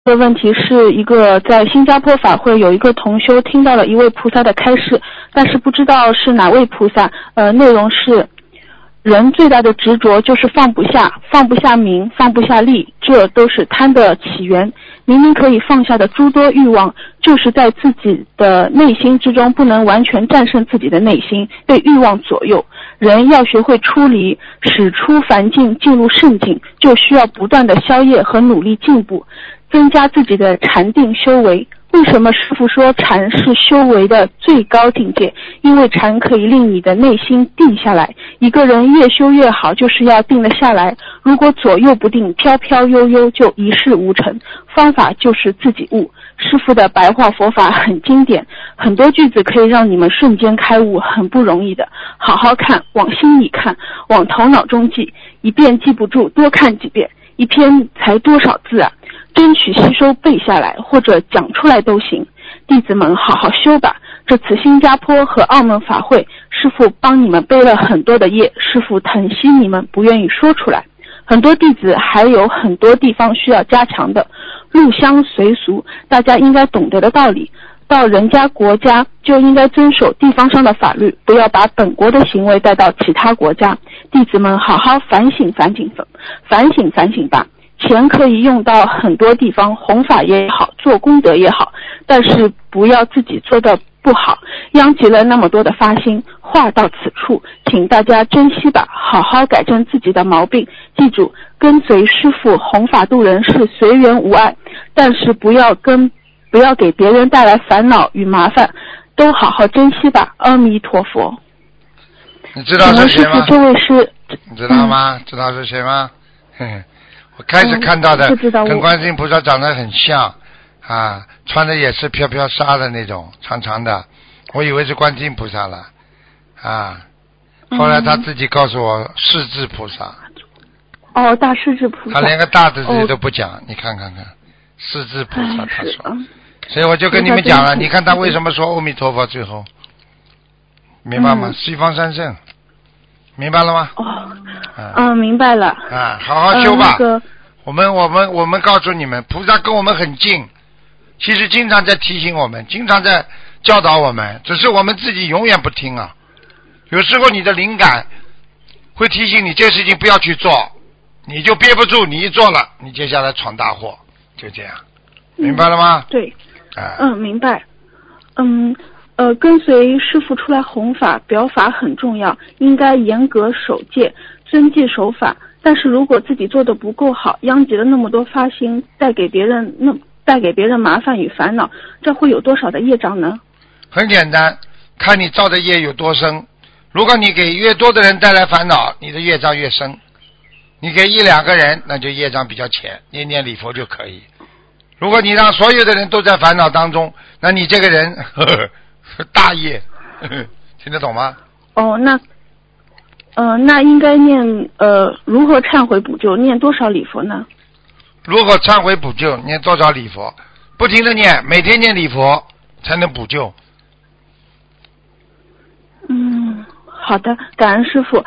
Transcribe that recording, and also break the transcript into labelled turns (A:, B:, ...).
A: 这个问题是一个在新加坡法会有一个同修听到了一位菩萨的开示，但是不知道是哪位菩萨。内容是人最大的执着就是放不下名，放不下利，这都是贪的起源。明明可以放下的诸多欲望，就是在自己的内心之中不能完全战胜自己的内心，被欲望左右。人要学会出离，使出凡境进入圣境，就需要不断的消业和努力进步，增加自己的禅定修为。为什么师父说禅是修为的最高境界？因为禅可以令你的内心定下来。一个人越修越好，就是要定得下来。如果左右不定，飘飘悠悠，就一事无成。方法就是自己悟。师父的白话佛法很经典，很多句子可以让你们瞬间开悟，很不容易的。好好看，往心里看，往头脑中记，一遍记不住，多看几遍。一篇才多少字啊？争取吸收背下来，或者讲出来都行。弟子们好好修吧。这次新加坡和澳门法会，师父帮你们背了很多的业，师父疼惜你们，不愿意说出来。很多弟子还有很多地方需要加强的。入乡随俗，大家应该懂得的道理。到人家国家就应该遵守地方上的法律，不要把本国的行为带到其他国家。弟子们好好反省吧。钱可以用到很多地方，弘法也好，做功德也好，但是不要自己做的不好，殃及了那么多的发心。话到此处，请大家珍惜吧，好好改正自己的毛病。记住，跟随师父弘法度人是随缘无碍，但是不要给别人带来烦恼与麻烦，都好好珍惜吧。阿弥陀佛。
B: 你知道是谁吗？
A: 这位是
B: 你知道吗？知道是谁吗？我开始看到的跟观世音菩萨长得很像啊，穿的也是飘飘纱的那种长长的，我以为是观世音菩萨了啊。后来他自己告诉我势至菩萨。
A: 哦，大势至菩萨。
B: 他连个大的字都不讲，你看看势至菩萨他说。所以我就跟你们讲了，你看他为什么说阿弥陀佛最后，明白吗？西方三圣，明白了吗？
A: 明白了。
B: 好好修吧。我们告诉你们，菩萨跟我们很近，其实经常在提醒我们，经常在教导我们，只是我们自己永远不听啊。有时候你的灵感会提醒你这事情不要去做，你就憋不住，你一做了，你接下来闯大祸，就这样，明白了吗？
A: 对。明白。跟随师父出来弘法表法很重要，应该严格守戒，遵纪守法。但是如果自己做的不够好，殃及了那么多发心，带给别人麻烦与烦恼，这会有多少的业障呢？
B: 很简单，看你造的业有多深。如果你给越多的人带来烦恼，你的业障越深。你给一两个人，那就业障比较浅，念念礼佛就可以。如果你让所有的人都在烦恼当中，那你这个人大业，听得懂吗？
A: 那应该念如何忏悔补救，念多少礼佛呢？
B: 如何忏悔补救，念多少礼佛？不停的念，每天念礼佛才能补救。
A: 好的，感恩师父。